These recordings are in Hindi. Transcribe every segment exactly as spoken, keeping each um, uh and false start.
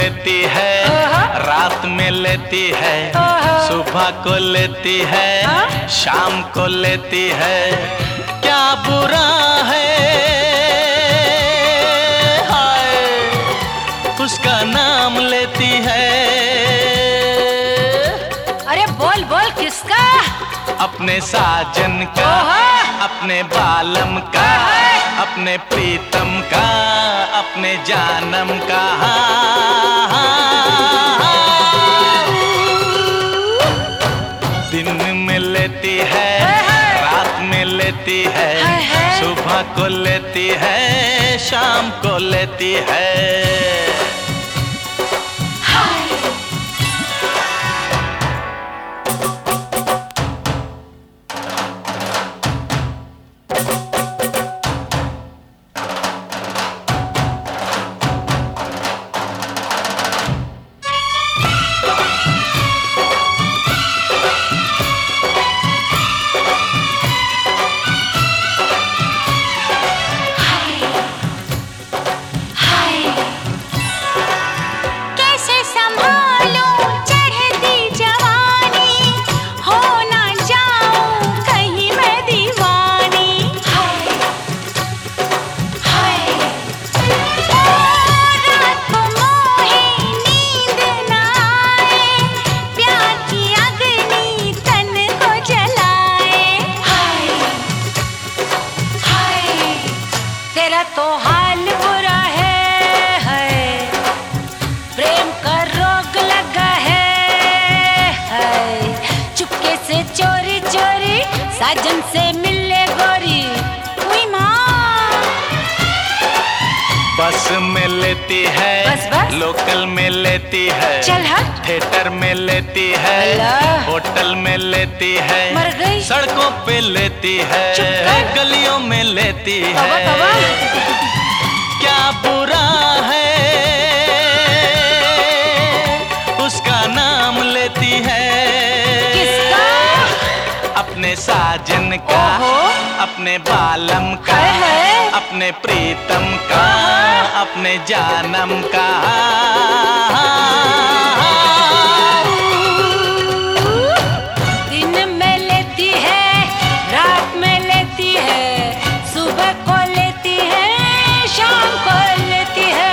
लेती है, रात में लेती है, सुबह को लेती है, शाम को लेती है। क्या बुरा है हाय उसका नाम लेती है। अरे बोल बोल किसका? अपने साजन का, अपने बालम का, अपने प्रीतम का, अपने जानम का। दिन में लेती है, रात में लेती है, सुबह को लेती है, शाम को लेती है। तेरा तो हाल बुरा है, है प्रेम का रोग लगा है, है चुपके से चोरी चोरी साजन से मिले गोरी। हुई माँ बस में लेती है, बस बस लोकल में लेती है, चल हट थिएटर में लेती है, होटल में लेती है, मर गई सड़कों पे लेती है, गलियों में लेती है। तवा, तवा। क्या बुरा है उसका नाम लेती है। किसका? अपने साजन का, अपने बालम का, अपने प्रीतम का, अपने जानम का। दिन में लेती है, रात में लेती है, सुबह को लेती है, शाम को लेती है।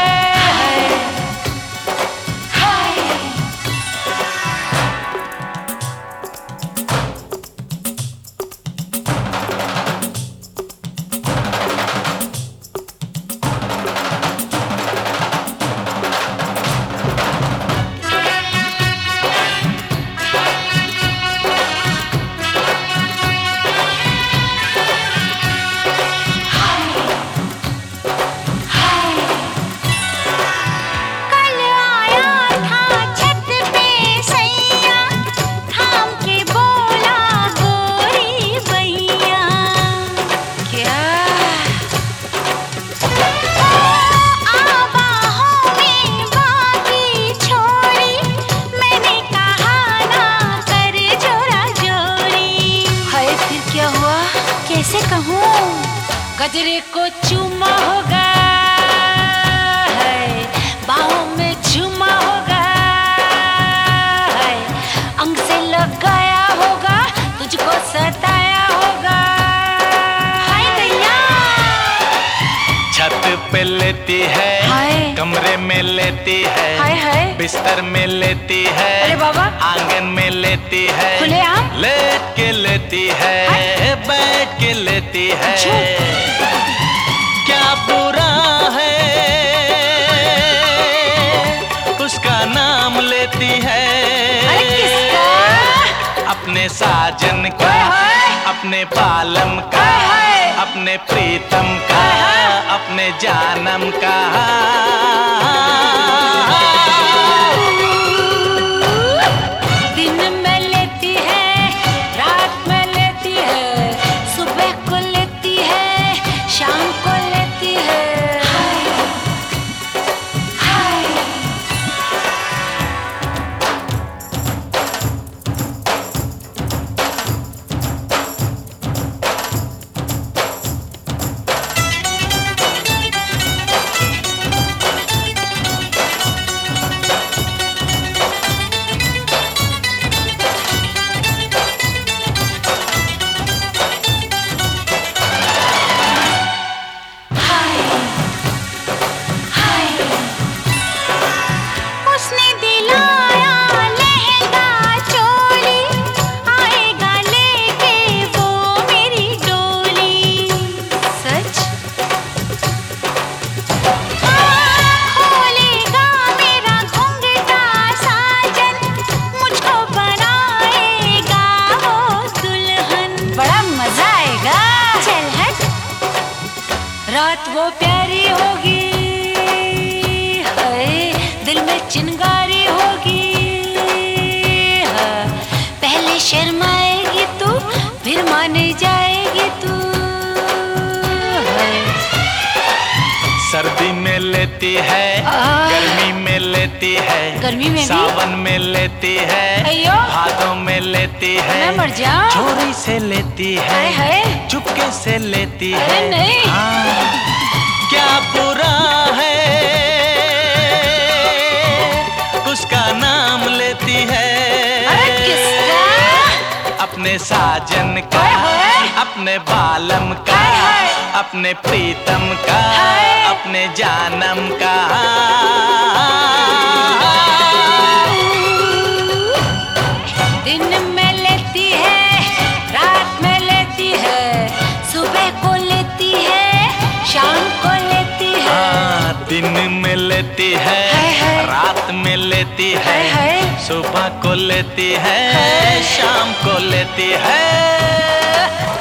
कैसे कहूँ गजरे को चूमा होगा, है बाहों में झूमा होगा, है अंग से लगाया होगा, तुझको सताया होगा। हाय दैया छत पे लेती है, कमरे में लेती है, हाय हाय बिस्तर में लेती है, अरे बाबा आंगन में लेती है, खुलेआम लेट के लेती है, बैठ के लेती है। क्या बुरा है उसका नाम लेती है। अरे किसका? अपने साजन का, अपने बालम का, अपने प्रीतम का, अपने जानम का। दिन में लेती है, रात में लेती है, सुबह को लेती है, शाम को लेती है। बात वो प्यारी होगी, हाय दिल में चिंगारी होगी। हाँ, पहले शर्माएगी तू, फिर मान जाएगी तू। सर्दी में लेती है, गर्मी में लेती है, गर्मी में भी? सावन में लेती है, अयो भादों में लेती है, मैं मर जाऊं। चोरी से लेती है, हाय हाय। चुपके से लेती है। अरे नहीं। हाँ, क्या बुरा है उसका नाम लेती है। अरे किसका? अपने साजन का, हाय हाय। अपने बालम का, हाय हाय। अपने प्रीतम का, हाय। अपने जानम का। दिन में लेती है, रात में लेती है, सुबह को लेती है, शाम को लेती है। हाँ, दिन में लेती है, हाय हाय। रात में लेती है, हाय हाय। सुबह को लेती है, हाय। शाम को लेती है।